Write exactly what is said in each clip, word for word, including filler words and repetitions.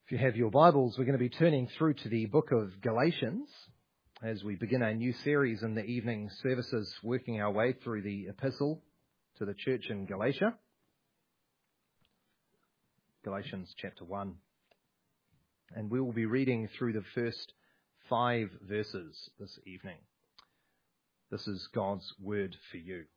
If you have your Bibles, we're going to be turning through to the book of Galatians as we begin a new series in the evening services, working our way through the epistle to the church in Galatia. Galatians chapter one. And we will be reading through the first five verses this evening. This is God's word for you.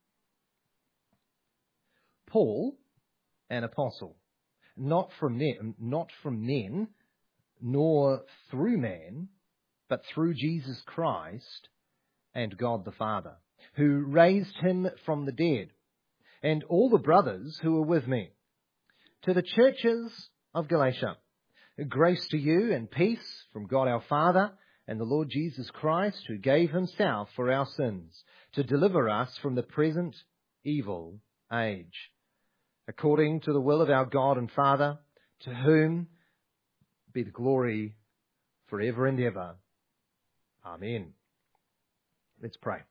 Paul, an apostle, not from men, not from men, nor through man, but through Jesus Christ and God the Father, who raised him from the dead, and all the brothers who are with me. To the churches of Galatia, grace to you and peace from God our Father and the Lord Jesus Christ, who gave himself for our sins to deliver us from the present evil age, according to the will of our God and Father, to whom be the glory forever and ever. Amen. Let's pray.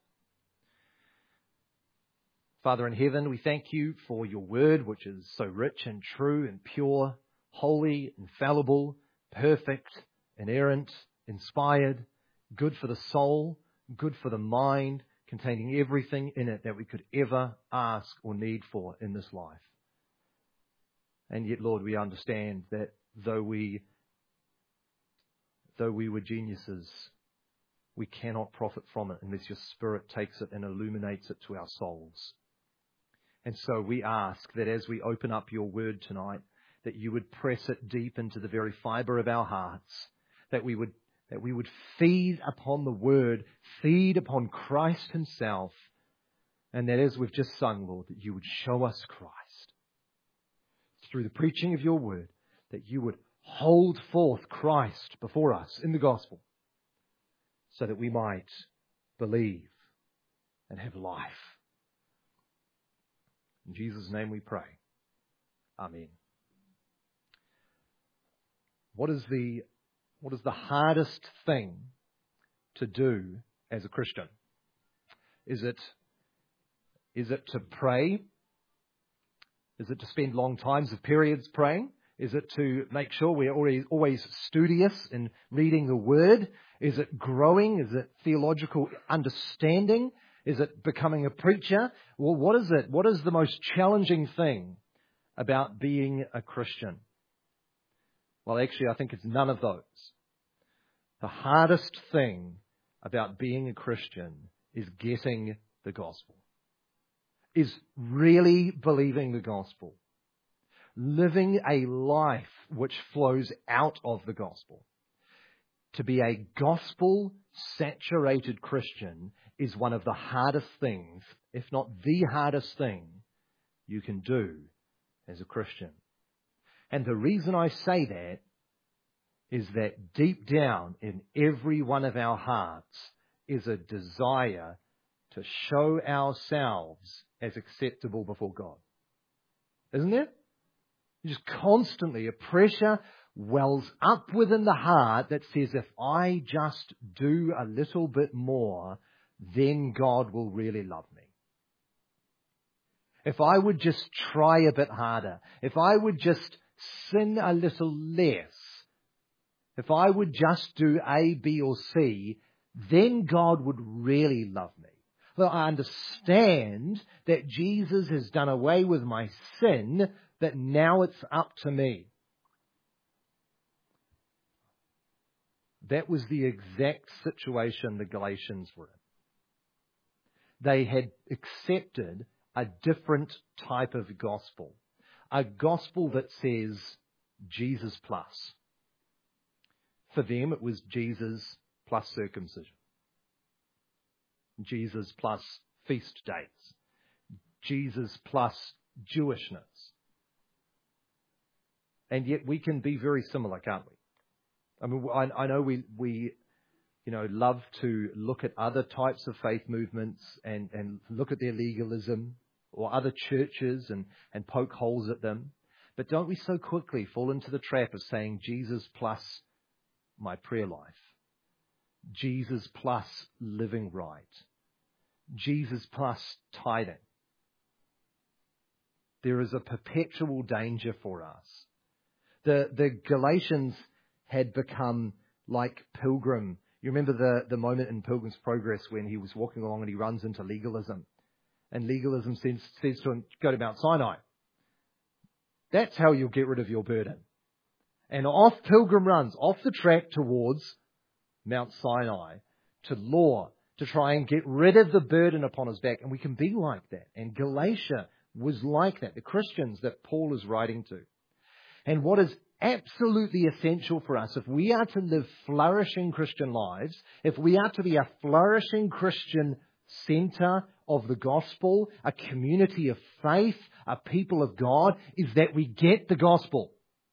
Father in heaven, we thank you for your word, which is so rich and true and pure, holy, infallible, perfect, inerrant, inspired, good for the soul, good for the mind, containing everything in it that we could ever ask or need for in this life. And yet, Lord, we understand that though we, though we were geniuses, we cannot profit from it unless your Spirit takes it and illuminates it to our souls. And so we ask that as we open up your word tonight, that you would press it deep into the very fibre of our hearts, that we would, that we would feed upon the word, feed upon Christ himself, and that as we've just sung, Lord, that you would show us Christ through the preaching of your word, that you would hold forth Christ before us in the gospel so that we might believe and have life. In Jesus' name we pray. Amen. What is the, what is the hardest thing to do as a Christian? Is it, is it to pray? Is it to spend long times of periods praying? Is it to make sure we're always, always studious in reading the word? Is it growing? Is it theological understanding? Is it becoming a preacher? Well, what is it? What is the most challenging thing about being a Christian? Well, actually, I think it's none of those. The hardest thing about being a Christian is getting the gospel. Is really believing the gospel. Living a life which flows out of the gospel. To be a gospel-saturated Christian is one of the hardest things, if not the hardest thing, you can do as a Christian. And the reason I say that is that deep down in every one of our hearts is a desire to show ourselves as acceptable before God. Isn't it? Just constantly a pressure wells up within the heart that says, if I just do a little bit more, then God will really love me. If I would just try a bit harder, if I would just sin a little less, if I would just do A, B, or C, then God would really love me. Well, I understand that Jesus has done away with my sin, that now it's up to me. That was the exact situation the Galatians were in. They had accepted a different type of gospel. A gospel that says Jesus plus. For them, it was Jesus plus circumcision. Jesus plus feast dates. Jesus plus Jewishness. And yet we can be very similar, can't we? I mean, I, I know we, we, you know, love to look at other types of faith movements and, and look at their legalism or other churches and, and poke holes at them. But don't we so quickly fall into the trap of saying Jesus plus my prayer life? Jesus plus living right. Jesus plus tithing. There is a perpetual danger for us The, the Galatians had become like Pilgrim. You remember the, the moment in Pilgrim's Progress when he was walking along and he runs into legalism. And legalism says, says to him, go to Mount Sinai. That's how you'll get rid of your burden. And off Pilgrim runs, off the track towards Mount Sinai, to law, to try and get rid of the burden upon his back. And we can be like that. And Galatia was like that, the Christians that Paul is writing to. And what is absolutely essential for us, if we are to live flourishing Christian lives, if we are to be a flourishing Christian centre of the gospel, a community of faith, a people of God, is that we get the gospel.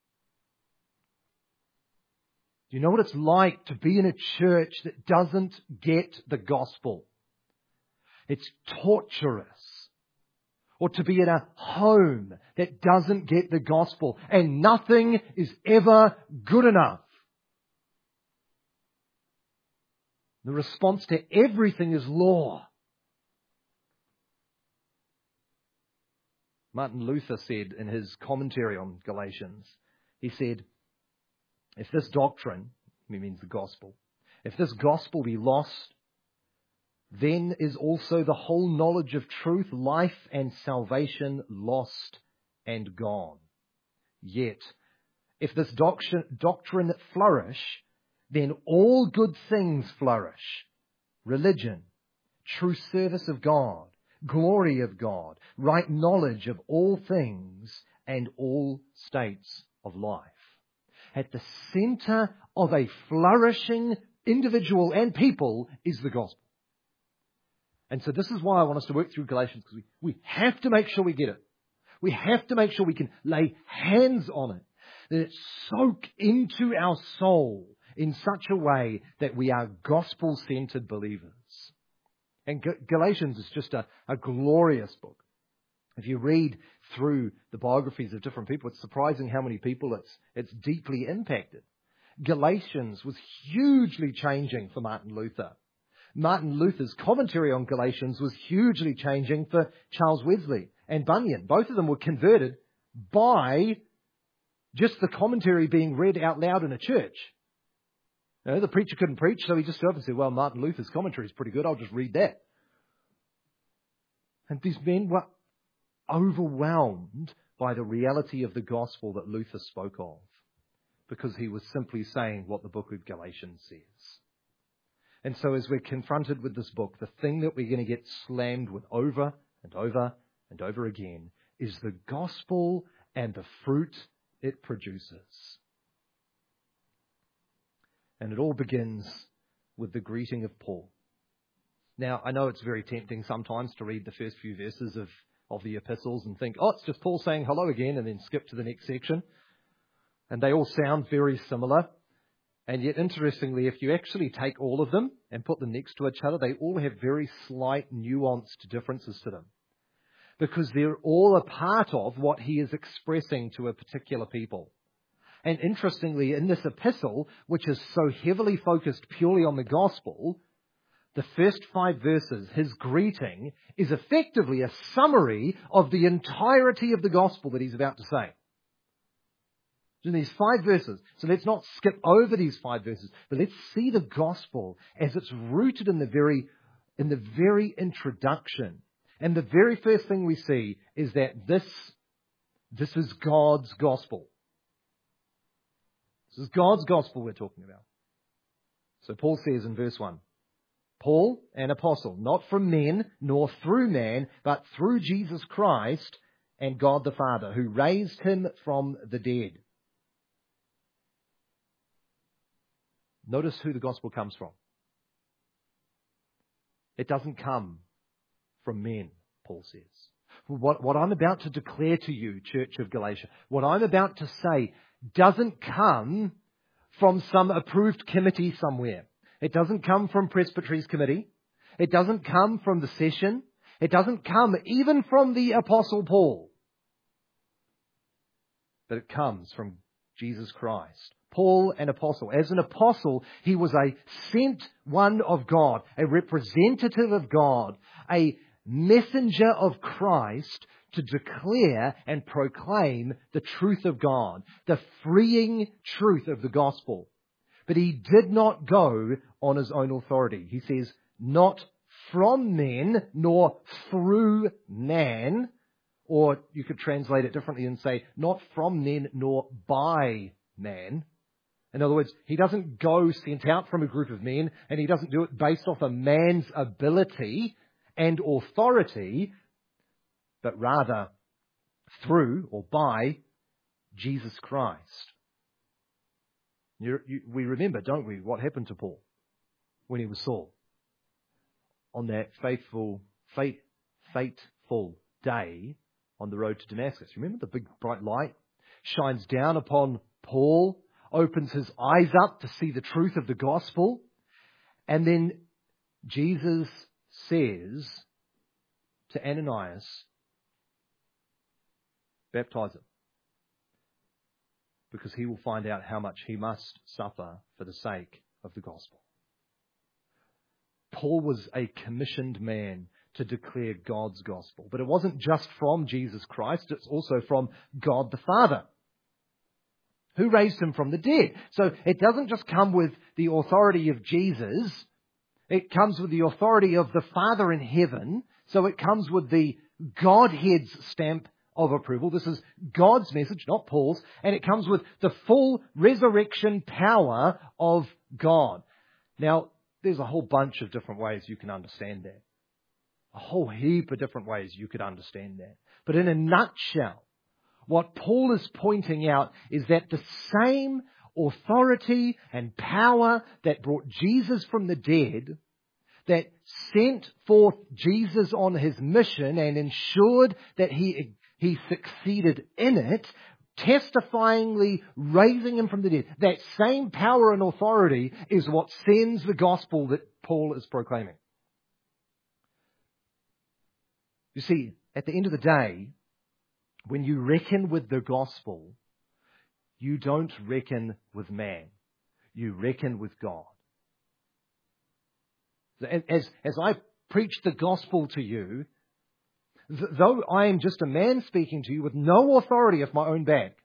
Do you know what it's like to be in a church that doesn't get the gospel? It's torturous. Or to be in a home that doesn't get the gospel, and nothing is ever good enough. The response to everything is law. Martin Luther said in his commentary on Galatians, he said, if this doctrine, he means the gospel, if this gospel be lost, then is also the whole knowledge of truth, life and salvation lost and gone. Yet, if this doctrine, doctrine flourish, then all good things flourish. Religion, true service of God, glory of God, right knowledge of all things and all states of life. At the center of a flourishing individual and people is the gospel. And so this is why I want us to work through Galatians, because we, we have to make sure we get it. We have to make sure we can lay hands on it, that it soak into our soul in such a way that we are gospel-centered believers. And Galatians is just a, a glorious book. If you read through the biographies of different people, it's surprising how many people it's, it's deeply impacted. Galatians was hugely changing for Martin Luther. Martin Luther's commentary on Galatians was hugely changing for Charles Wesley and Bunyan. Both of them were converted by just the commentary being read out loud in a church. You know, the preacher couldn't preach, so he just stood up and said, well, Martin Luther's commentary is pretty good, I'll just read that. And these men were overwhelmed by the reality of the gospel that Luther spoke of, because he was simply saying what the book of Galatians says. And so as we're confronted with this book, the thing that we're going to get slammed with over and over and over again is the gospel and the fruit it produces. And it all begins with the greeting of Paul. Now, I know it's very tempting sometimes to read the first few verses of, of the epistles and think, oh, it's just Paul saying hello again, and then skip to the next section. And they all sound very similar. And yet, interestingly, if you actually take all of them and put them next to each other, they all have very slight, nuanced differences to them. Because they're all a part of what he is expressing to a particular people. And interestingly, in this epistle, which is so heavily focused purely on the gospel, the first five verses, his greeting, is effectively a summary of the entirety of the gospel that he's about to say. In these five verses. So let's not skip over these five verses, but let's see the gospel as it's rooted in the very, in the very introduction. And the very first thing we see is that this, this is God's gospel. This is God's gospel we're talking about. So Paul says in verse one, Paul, an apostle, not from men, nor through man, but through Jesus Christ and God the Father, who raised him from the dead. Notice who the gospel comes from. It doesn't come from men, Paul says. What, what I'm about to declare to you, Church of Galatia, what I'm about to say doesn't come from some approved committee somewhere. It doesn't come from Presbytery's committee. It doesn't come from the session. It doesn't come even from the Apostle Paul. But it comes from Jesus Christ. Paul, an apostle. As an apostle, he was a sent one of God, a representative of God, a messenger of Christ to declare and proclaim the truth of God, the freeing truth of the gospel. But he did not go on his own authority. He says, not from men, nor through man, or you could translate it differently and say, not from men, nor by man. In other words, he doesn't go sent out from a group of men, and he doesn't do it based off a man's ability and authority, but rather through or by Jesus Christ. You, you, we remember, don't we, what happened to Paul when he was Saul? On that faithful, fate, fateful day on the road to Damascus. Remember the big bright light shines down upon Paul, opens his eyes up to see the truth of the gospel, and then Jesus says to Ananias, baptize him, because he will find out how much he must suffer for the sake of the gospel. Paul was a commissioned man to declare God's gospel. But it wasn't just from Jesus Christ, it's also from God the Father, who raised him from the dead. So it doesn't just come with the authority of Jesus, it comes with the authority of the Father in heaven. So it comes with the Godhead's stamp of approval. This is God's message, not Paul's, and it comes with the full resurrection power of God. Now, there's a whole bunch of different ways you can understand that. A whole heap of different ways you could understand that. But in a nutshell, what Paul is pointing out is that the same authority and power that brought Jesus from the dead, that sent forth Jesus on his mission and ensured that he, he succeeded in it, testifyingly raising him from the dead, that same power and authority is what sends the gospel that Paul is proclaiming. You see, at the end of the day, when you reckon with the gospel, you don't reckon with man. You reckon with God. As, as I preach the gospel to you, though I am just a man speaking to you with no authority of my own back,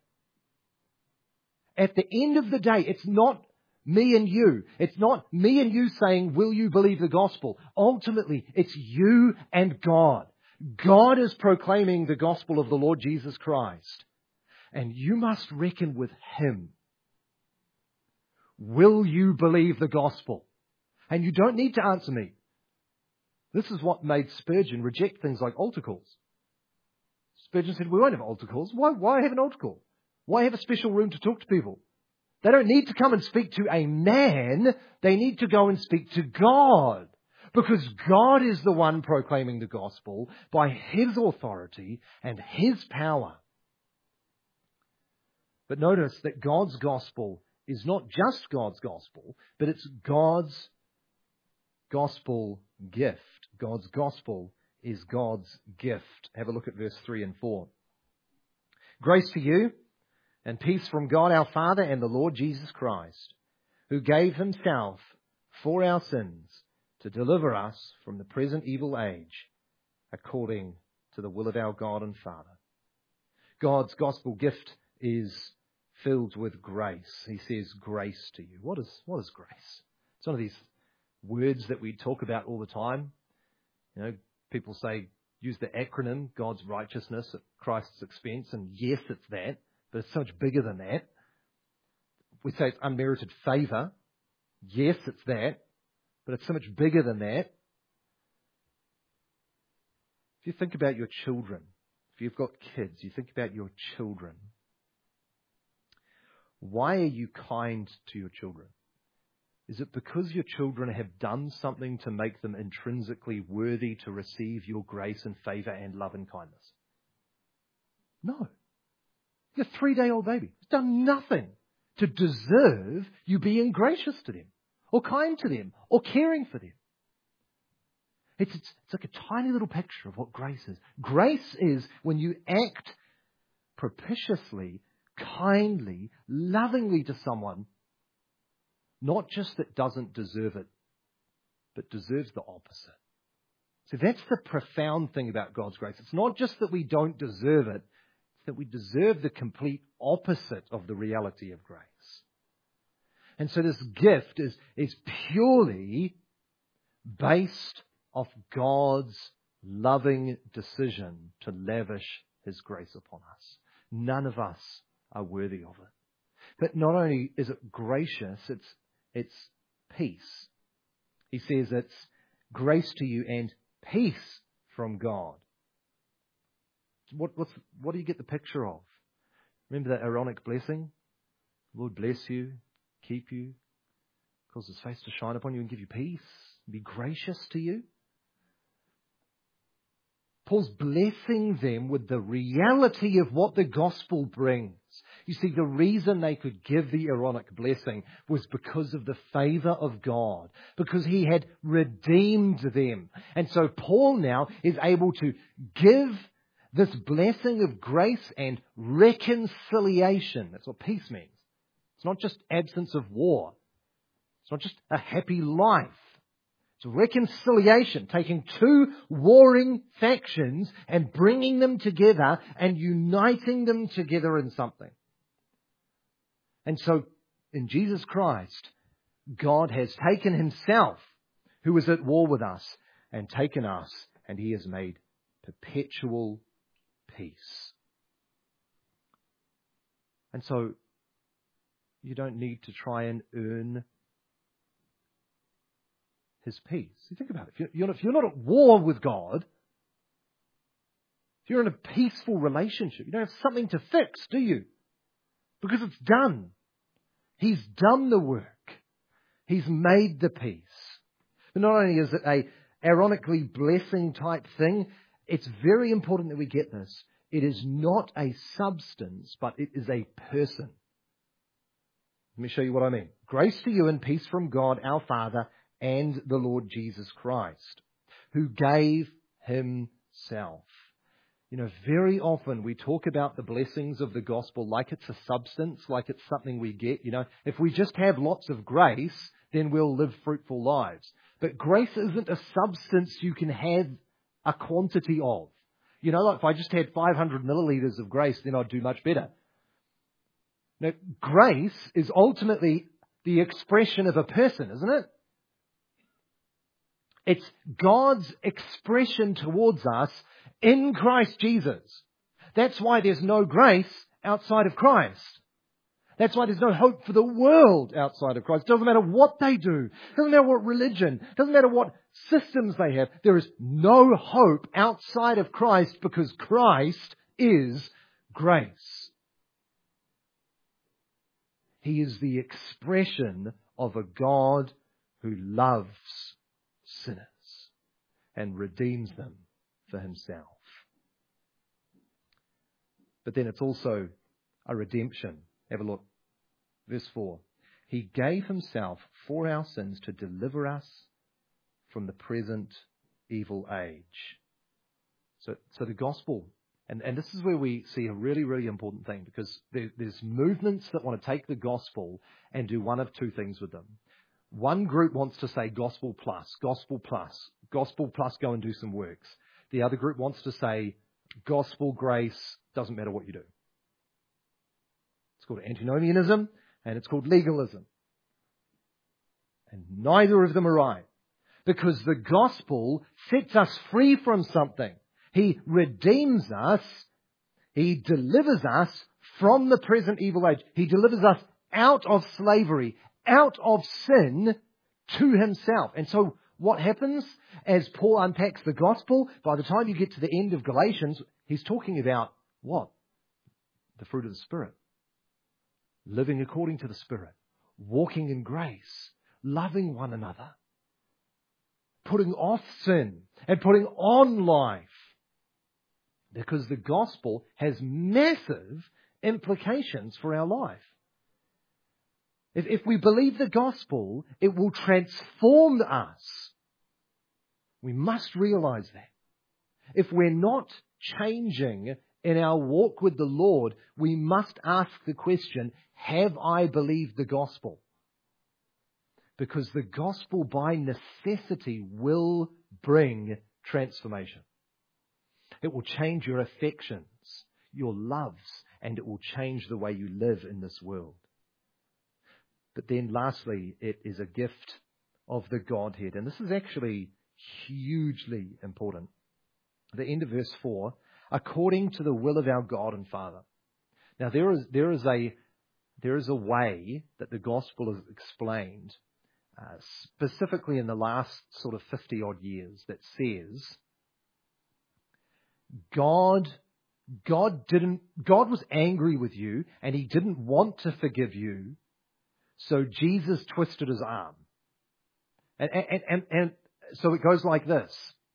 at the end of the day, it's not me and you. It's not me and you saying, will you believe the gospel? Ultimately, it's you and God. God is proclaiming the gospel of the Lord Jesus Christ, and you must reckon with him. Will you believe the gospel? And you don't need to answer me. This is what made Spurgeon reject things like altar calls. Spurgeon said, we won't have altar calls. Why, why have an altar call? Why have a special room to talk to people? They don't need to come and speak to a man. They need to go and speak to God. Because God is the one proclaiming the gospel by his authority and his power. But notice that God's gospel is not just God's gospel, but it's God's gospel gift. God's gospel is God's gift. Have a look at verse three and four. Grace to you and peace from God our Father and the Lord Jesus Christ, who gave himself for our sins to deliver us from the present evil age, according to the will of our God and Father. God's gospel gift is filled with grace. He says, grace to you. What is, what is grace? It's one of these words that we talk about all the time. You know, people say, use the acronym, God's righteousness at Christ's expense, and yes, it's that, but it's so much bigger than that. We say it's unmerited favour. Yes, it's that, but it's so much bigger than that. If you think about your children, if you've got kids, you think about your children. Why are you kind to your children? Is it because your children have done something to make them intrinsically worthy to receive your grace and favour and love and kindness? No. Your three-day-old baby has done nothing to deserve you being gracious to them, or kind to them, or caring for them. It's, it's, it's like a tiny little picture of what grace is. Grace is when you act propitiously, kindly, lovingly to someone, not just that doesn't deserve it, but deserves the opposite. So that's the profound thing about God's grace. It's not just that we don't deserve it, it's that we deserve the complete opposite of the reality of grace. And so this gift is, is purely based off God's loving decision to lavish His grace upon us. None of us are worthy of it. But not only is it gracious, it's, it's peace. He says it's grace to you and peace from God. What, what's, what do you get the picture of? Remember that Aaronic blessing? Lord bless you, keep you, cause His face to shine upon you and give you peace, be gracious to you. Paul's blessing them with the reality of what the gospel brings. You see, the reason they could give the Aaronic blessing was because of the favour of God, because He had redeemed them. And so Paul now is able to give this blessing of grace and reconciliation. That's what peace means. It's not just absence of war. It's not just a happy life. It's reconciliation, taking two warring factions and bringing them together and uniting them together in something. And so, in Jesus Christ, God has taken Himself, who was at war with us, and taken us, and He has made perpetual peace. And so, you don't need to try and earn His peace. You think about it. If you're, if you're not at war with God, if you're in a peaceful relationship, you don't have something to fix, do you? Because it's done. He's done the work. He's made the peace. But not only is it a Aaronically blessing type thing, it's very important that we get this. It is not a substance, but it is a person. Let me show you what I mean. Grace to you and peace from God our Father and the Lord Jesus Christ, who gave Himself. You know, very often we talk about the blessings of the gospel like it's a substance, like it's something we get. You know, if we just have lots of grace, then we'll live fruitful lives. But grace isn't a substance you can have a quantity of. You know, like if I just had five hundred milliliters of grace, then I'd do much better. Now, grace is ultimately the expression of a person, isn't it? It's God's expression towards us in Christ Jesus. That's why there's no grace outside of Christ. That's why there's no hope for the world outside of Christ. It doesn't matter what they do. It doesn't matter what religion. It doesn't matter what systems they have. There is no hope outside of Christ because Christ is grace. He is the expression of a God who loves sinners and redeems them for Himself. But then it's also a redemption. Have a look. Verse four. He gave Himself for our sins to deliver us from the present evil age. So, so the gospel, and, and this is where we see a really, really important thing, because there, there's movements that want to take the gospel and do one of two things with them. One group wants to say gospel plus, gospel plus, gospel plus go and do some works. The other group wants to say gospel grace, doesn't matter what you do. It's called antinomianism and it's called legalism. And neither of them are right. Because the gospel sets us free from something. He redeems us. He delivers us from the present evil age. He delivers us out of slavery, out of sin to Himself. And so what happens as Paul unpacks the gospel? By the time you get to the end of Galatians, he's talking about what? The fruit of the Spirit. Living according to the Spirit. Walking in grace. Loving one another. Putting off sin and putting on life. Because the gospel has massive implications for our life. If, if we believe the gospel, it will transform us. We must realize that. If we're not changing in our walk with the Lord, we must ask the question, have I believed the gospel? Because the gospel by necessity will bring transformation. It will change your affections, your loves, and it will change the way you live in this world. But then lastly, it is a gift of the Godhead. And this is actually hugely important. At the end of verse four, according to the will of our God and Father. Now there is there is a there is a way that the gospel is explained, uh, specifically in the last sort of fifty odd years, that says God God didn't God was angry with you and he didn't want to forgive you, so Jesus twisted his arm. And and and, and so it goes like this.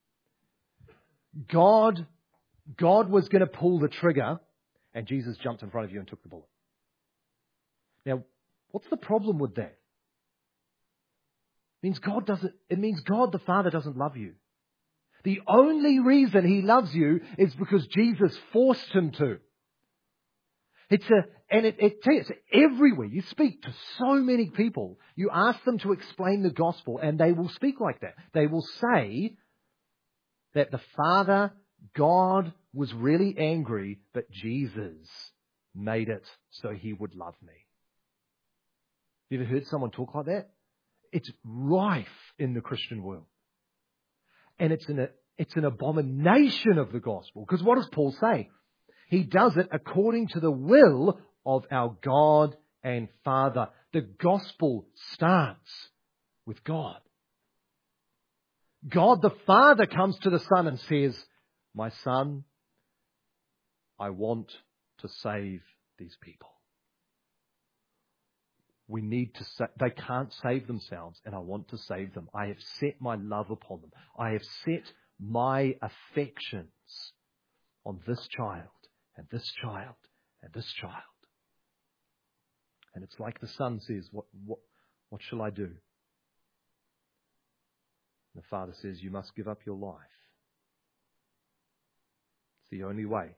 God God was going to pull the trigger, and Jesus jumped in front of you and took the bullet. Now, what's the problem with that? It means God doesn't, it means God the Father doesn't love you. The only reason he loves you is because Jesus forced him to. It's a, and it, it it's everywhere. You speak to so many people. You ask them to explain the gospel, and they will speak like that. They will say that the Father, God, was really angry, but Jesus made it so he would love me. You ever heard someone talk like that? It's rife in the Christian world. And it's an, it's an abomination of the gospel. Because what does Paul say? He does it according to the will of our God and Father. The gospel starts with God. God the Father comes to the Son and says, my Son, I want to save these people. We need to sa- they can't save themselves, and I want to save them. I have set my love upon them. I have set my affections on this child, and this child, and this child. And it's like the Son says, what, what, what shall I do? And the Father says, you must give up your life. It's the only way.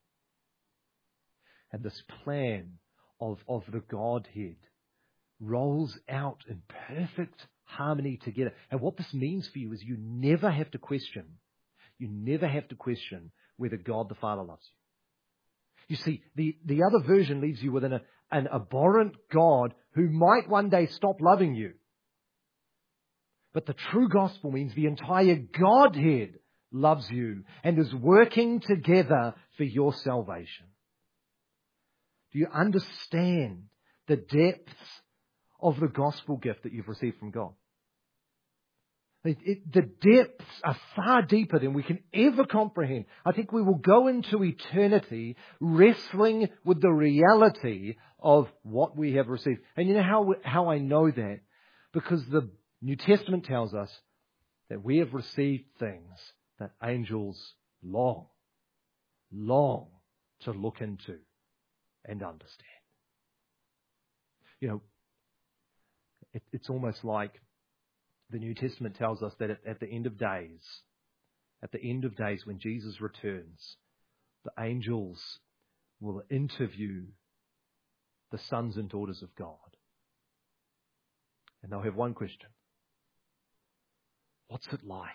And this plan of, of the Godhead rolls out in perfect harmony together. And what this means for you is you never have to question, you never have to question whether God the Father loves you. You see, the, the other version leaves you with an, an abhorrent God who might one day stop loving you. But the true gospel means the entire Godhead loves you and is working together for your salvation. Do you understand the depths of the gospel gift that you've received from God? It, it, the depths are far deeper than we can ever comprehend. I think we will go into eternity wrestling with the reality of what we have received. And you know how, how I know that? Because the New Testament tells us that we have received things that angels long, long to look into and understand. You know, it, it's almost like the New Testament tells us that at, at the end of days, at the end of days when Jesus returns, the angels will interview the sons and daughters of God. And they'll have one question. What's it like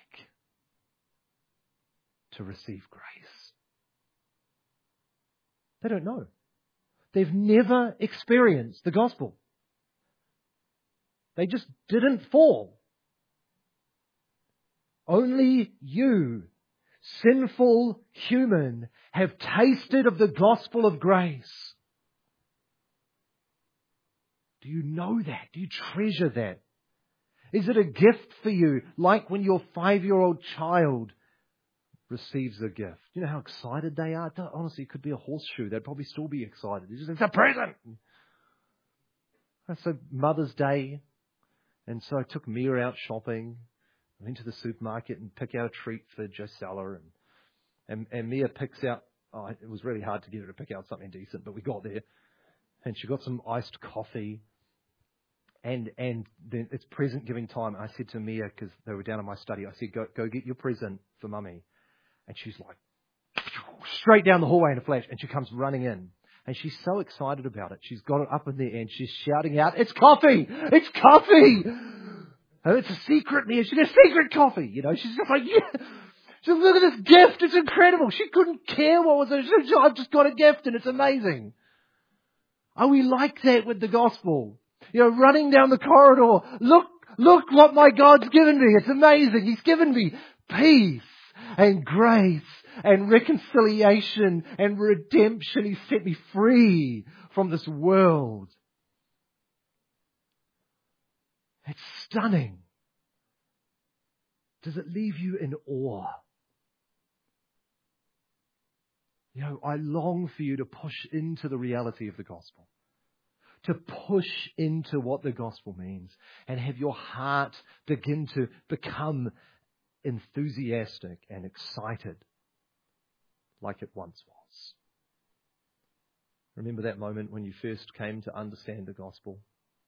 to receive grace? They don't know. They've never experienced the gospel. They just didn't fall. Only you, sinful human, have tasted of the gospel of grace. Do you know that? Do you treasure that? Is it a gift for you, like when your five-year-old child receives a gift? You know how excited they are? Honestly, it could be a horseshoe. They'd probably still be excited. It's, just, it's a present! So Mother's Day, and so I took Mia out shopping. I went to the supermarket and pick out a treat for Josella, and, and, and Mia picks out, oh, it was really hard to get her to pick out something decent, but we got there. And she got some iced coffee. And and then it's present giving time. I said to Mia, because they were down in my study, I said, go go get your present for Mummy. And she's like, straight down the hallway in a flash. And she comes running in. And she's so excited about it. She's got it up in there and she's shouting out, it's coffee! It's coffee! And it's a secret, Mia. She got secret coffee. You know, she's just like, yeah. She said, look at this gift. It's incredible. She couldn't care what was it. She said, I've just got a gift and it's amazing. Are we like that with the gospel? You know, running down the corridor. Look, look what my God's given me. It's amazing. He's given me peace and grace and reconciliation and redemption. He set me free from this world. It's stunning. Does it leave you in awe? You know, I long for you to push into the reality of the gospel. To push into what the gospel means. And have your heart begin to become enthusiastic and excited like it once was. Remember that moment when you first came to understand the gospel?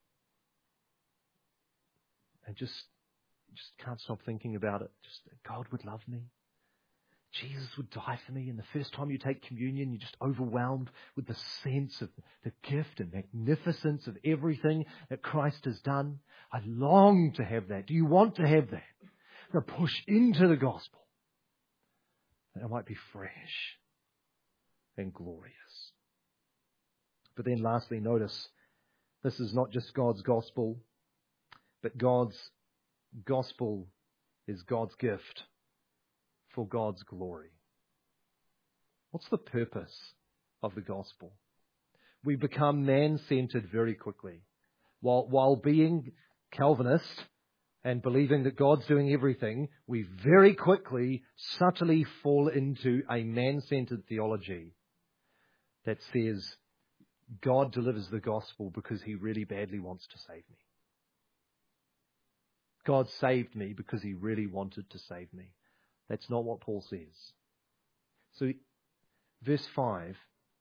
And just, just can't stop thinking about it. Just that God would love me. Jesus would die for me. And the first time you take communion, you're just overwhelmed with the sense of the gift and magnificence of everything that Christ has done. I long to have that. Do you want to have that? Now push into the gospel. That it might be fresh and glorious. But then lastly, notice, this is not just God's gospel, but God's gospel is God's gift for God's glory. What's the purpose of the gospel? We become man-centered very quickly. While, while being Calvinist and believing that God's doing everything, we very quickly, subtly fall into a man-centered theology that says God delivers the gospel because He really badly wants to save me. God saved me because He really wanted to save me. That's not what Paul says. So, verse five.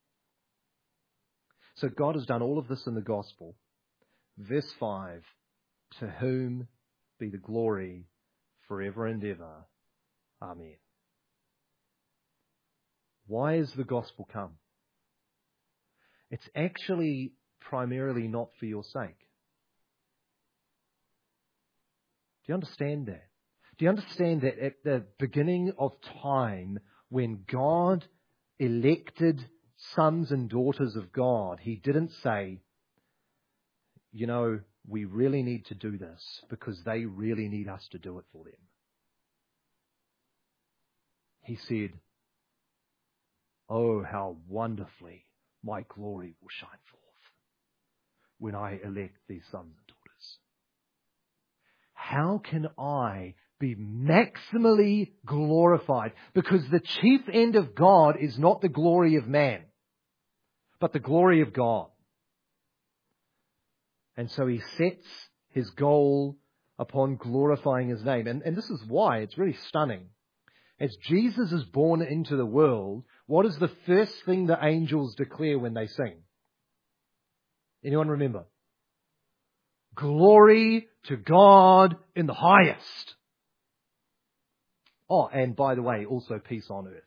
So God has done all of this in the gospel. Verse five. To whom be the glory forever and ever. Amen. Why has the gospel come? It's actually primarily not for your sake. Do you understand that? Do you understand that at the beginning of time, when God elected sons and daughters of God, He didn't say, you know, we really need to do this because they really need us to do it for them. He said, oh, how wonderfully my glory will shine forth when I elect these sons and daughters. How can I be maximally glorified? Because the chief end of God is not the glory of man, but the glory of God. And so He sets His goal upon glorifying His name. And, and this is why it's really stunning. As Jesus is born into the world, what is the first thing the angels declare when they sing? Anyone remember? Glory to God in the highest. Oh, and by the way, also peace on earth.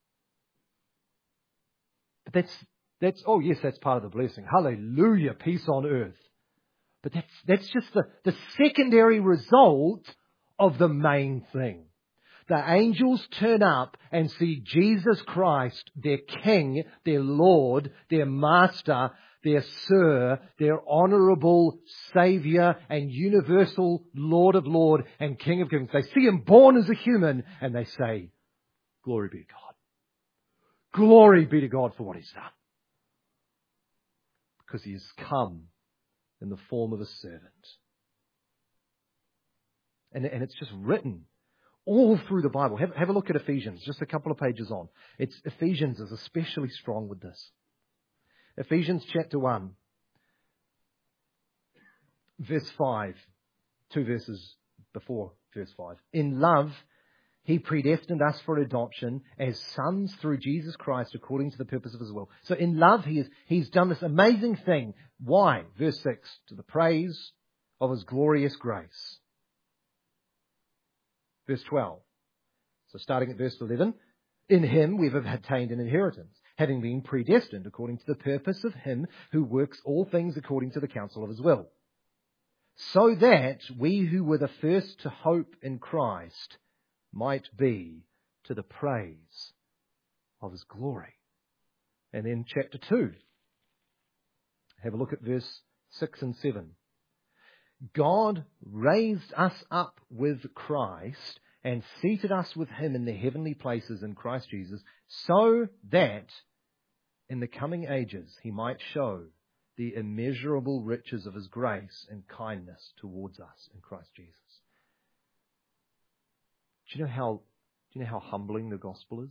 But that's, that's, oh yes, that's part of the blessing. Hallelujah, peace on earth. But that's, that's just the, the secondary result of the main thing. The angels turn up and see Jesus Christ, their King, their Lord, their Master, their Sir, their honourable Saviour and universal Lord of Lords and King of Kings. They see Him born as a human and they say, glory be to God. Glory be to God for what He's done. Because He has come in the form of a servant. And, and it's just written all through the Bible. Have, have a look at Ephesians, just a couple of pages on. It's Ephesians is especially strong with this. Ephesians chapter one, verse five, two verses before verse five. In love, He predestined us for adoption as sons through Jesus Christ according to the purpose of His will. So in love, He is, He's done this amazing thing. Why? Verse six, to the praise of His glorious grace. Verse twelve. So starting at verse eleven, in Him we've obtained an inheritance, having been predestined according to the purpose of Him who works all things according to the counsel of His will, so that we who were the first to hope in Christ might be to the praise of His glory. And then chapter two. Have a look at verse six and seven. God raised us up with Christ and seated us with Him in the heavenly places in Christ Jesus, so that in the coming ages He might show the immeasurable riches of His grace and kindness towards us in Christ Jesus. Do you know how, do you know how humbling the gospel is?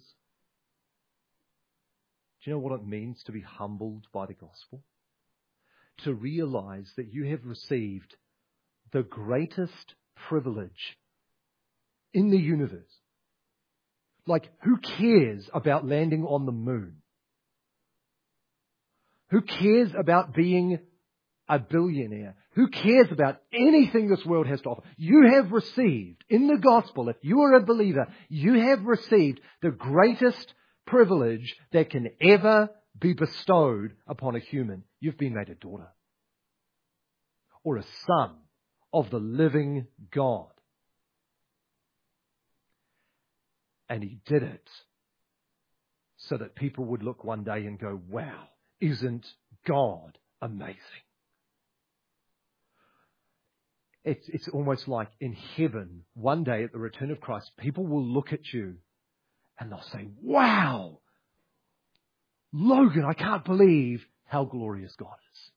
Do you know what it means to be humbled by the gospel? To realize that you have received the greatest privilege in the universe. Like, who cares about landing on the moon? Who cares about being a billionaire? Who cares about anything this world has to offer? You have received, in the gospel, if you are a believer, you have received the greatest privilege that can ever be bestowed upon a human. You've been made a daughter or a son of the living God. And He did it so that people would look one day and go, wow, isn't God amazing? It's, it's almost like in heaven, one day at the return of Christ, people will look at you and they'll say, wow, Logan, I can't believe how glorious God is.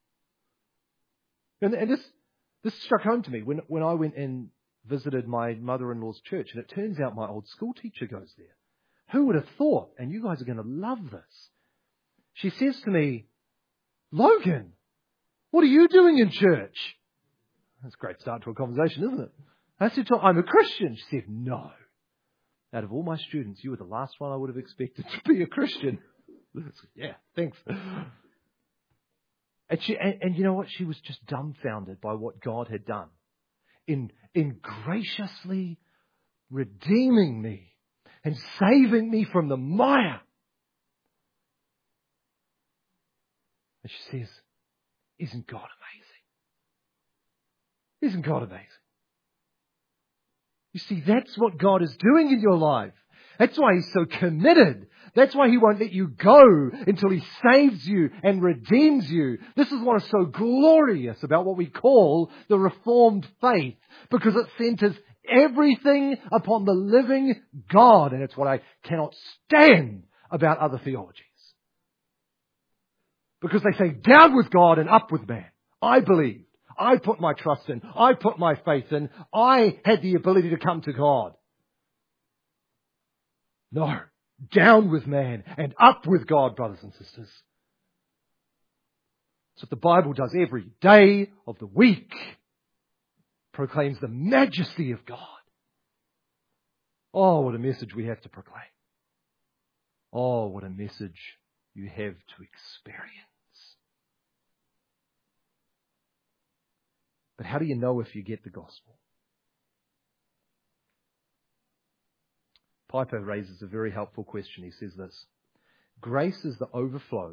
And, and this, this struck home to me when, when I went and visited my mother-in-law's church, and it turns out my old school teacher goes there. Who would have thought? And you guys are going to love this. She says to me, Logan, what are you doing in church? That's a great start to a conversation, isn't it? I said to her, I'm a Christian. She said, no. Out of all my students, you were the last one I would have expected to be a Christian. Yeah, thanks. And, she, and, and you know what? She was just dumbfounded by what God had done in, in graciously redeeming me and saving me from the mire. And she says, isn't God amazing? Isn't God amazing? You see, that's what God is doing in your life. That's why He's so committed. That's why He won't let you go until He saves you and redeems you. This is what is so glorious about what we call the Reformed faith, because it centers everything upon the living God. And it's what I cannot stand about other theologies. Because they say, down with God and up with man. I believed. I put my trust in. I put my faith in. I had the ability to come to God. No. Down with man and up with God, brothers and sisters. That's what the Bible does every day of the week. Proclaims the majesty of God. Oh, what a message we have to proclaim. Oh, what a message you have to experience. But how do you know if you get the gospel? Piper raises a very helpful question. He says this: grace is the overflow.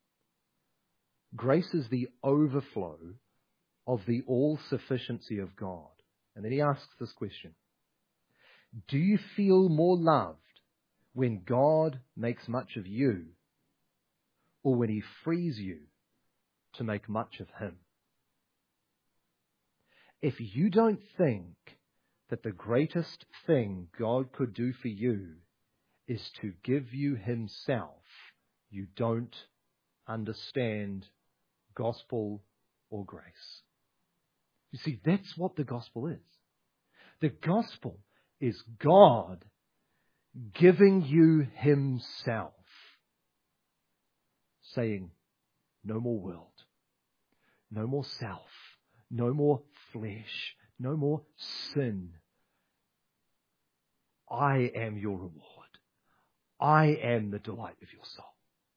Grace is the overflow of the all-sufficiency of God. And then he asks this question: do you feel more loved when God makes much of you, or when He frees you to make much of Him? If you don't think that the greatest thing God could do for you is to give you Himself, you don't understand gospel or grace. You see, that's what the gospel is. The gospel is God giving you Himself, saying, no more world, no more self, no more flesh, no more sin. I am your reward. I am the delight of your soul.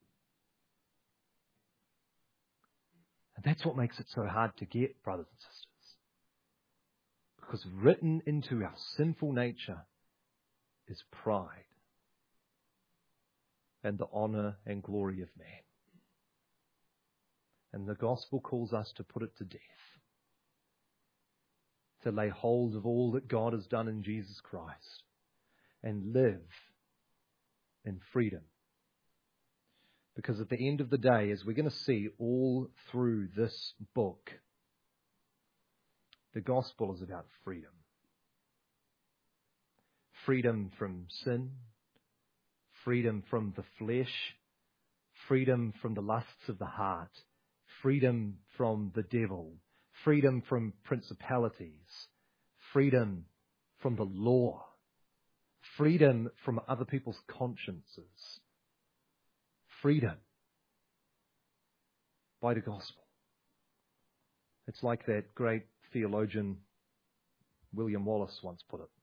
And that's what makes it so hard to get, brothers and sisters. Because written into our sinful nature is pride and the honor and glory of man. And the gospel calls us to put it to death. To lay hold of all that God has done in Jesus Christ. and live in freedom. Because at the end of the day, as we're going to see all through this book, the gospel is about freedom. Freedom from sin, freedom from the flesh, freedom from the lusts of the heart, freedom from the devil, freedom from principalities, freedom from the law, freedom from other people's consciences, freedom by the gospel. It's like that great theologian William Wallace once put it.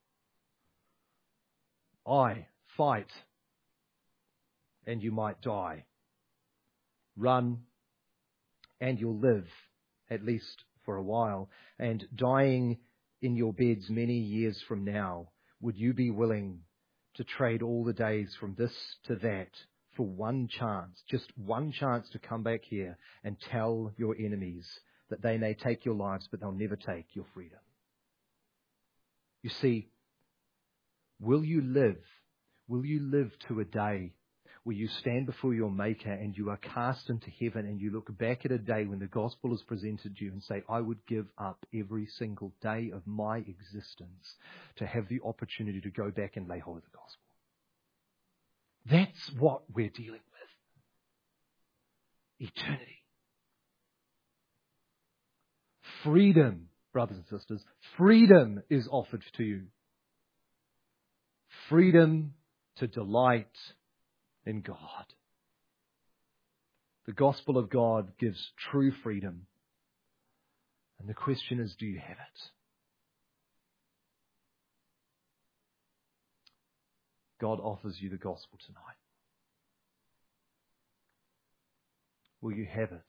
I fight, and you might die. Run, and you'll live, at least for a while. And dying in your beds many years from now, would you be willing to trade all the days from this to that for one chance, just one chance to come back here and tell your enemies that they may take your lives, but they'll never take your freedom? You see, will you live? Will you live to a day where you stand before your Maker and you are cast into heaven and you look back at a day when the gospel is presented to you and say, I would give up every single day of my existence to have the opportunity to go back and lay hold of the gospel? That's what we're dealing with. Eternity. Freedom, brothers and sisters, freedom is offered to you. Freedom to delight in God. The gospel of God gives true freedom. And the question is, do you have it? God offers you the gospel tonight. Will you have it?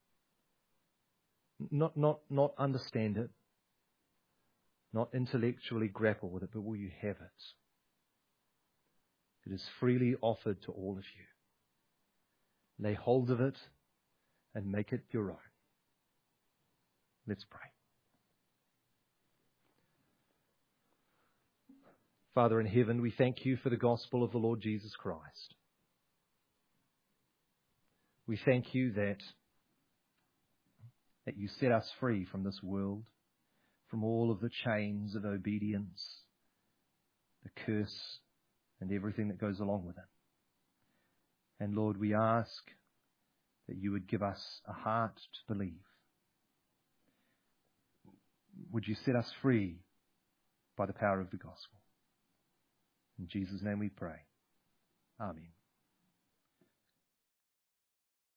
Not, not, not understand it, not intellectually grapple with it, but will you have it? It is freely offered to all of you. Lay hold of it and make it your own. Let's pray. Father in heaven, we thank you for the gospel of the Lord Jesus Christ. We thank you that, that you set us free from this world, from all of the chains of obedience, the curse, and everything that goes along with it. And Lord, we ask that you would give us a heart to believe. Would you set us free by the power of the gospel? In Jesus' name we pray. Amen.